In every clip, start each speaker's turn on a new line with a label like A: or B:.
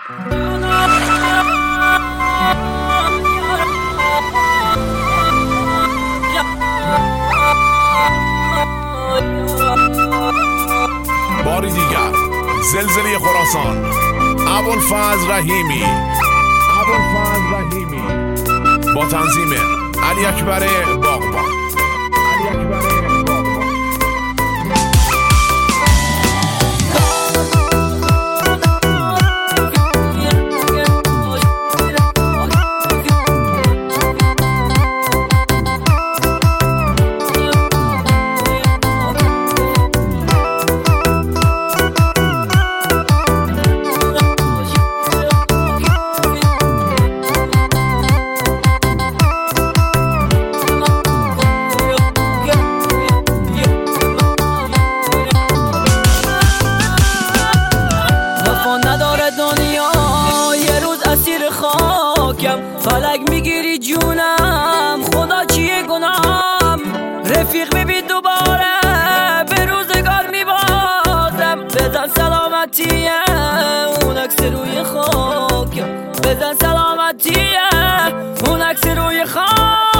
A: باری دیگر زلزله خراسان، ابوالفضل رحیمی با تنظیم علی اکبر باغبان.
B: فلک میگیری جونم، خدا چیه گناهم، رفیق ببین دوباره به روزگار میبازم. بزن سلامتیه اون عکس روی خاکم، بزن سلامتیه اون عکس روی خاکم.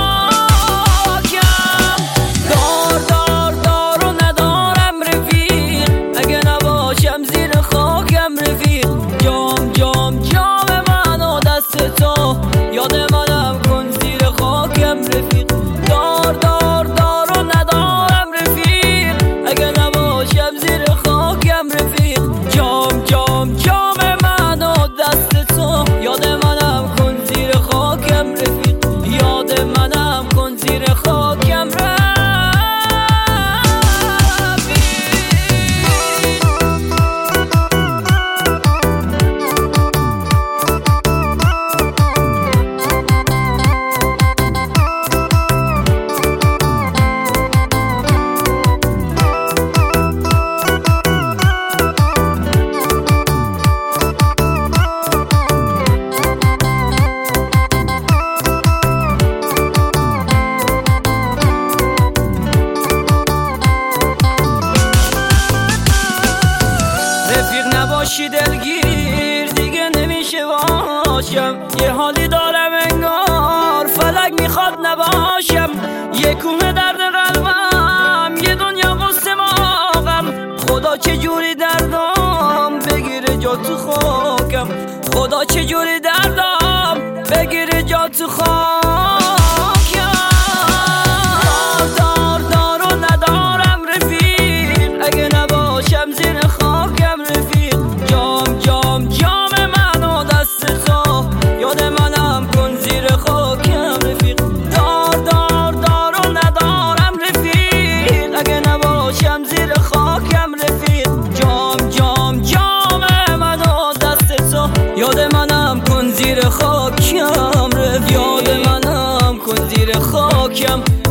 B: دار دار دار و ندارم رفیق، اگه نباشم زیر خاکم رفیق. جام جام جام من و دست تو، یاد منم کن زیر خاکم رفیق. دار دار دار و ندارم رفیق، اگه نباشم زیر خاکم رفیق. جام جام جام من و دست تو، یاد منم کن زیر خاکم رفیق. یاد منم کن زیر خاکم رفیق. نباشی دلگیر دیگه نمیشه باشم، یه حالی دارم انگار فلک میخواد نباشم. یه کوه درد قلبم، یه دنیا قصه ماغم. خدا چجوری دردم بگیره جا تو خاکم، خدا چجوری دردم بگیره جا تو خاکم. دار دار و ندارم رفیق، اگه نباشم زیر خاکم رفیق. جام جام جام من و دست تو، یاد منم کن زیر خاکم رفیق. دار دار دار و ندارم رفیق، اگه نباشم زیر خاکم رفیق. جام جام جام من و دست تو، یاد منم کن زیر خاکم رفیق. یاد منم کن زیر خاکم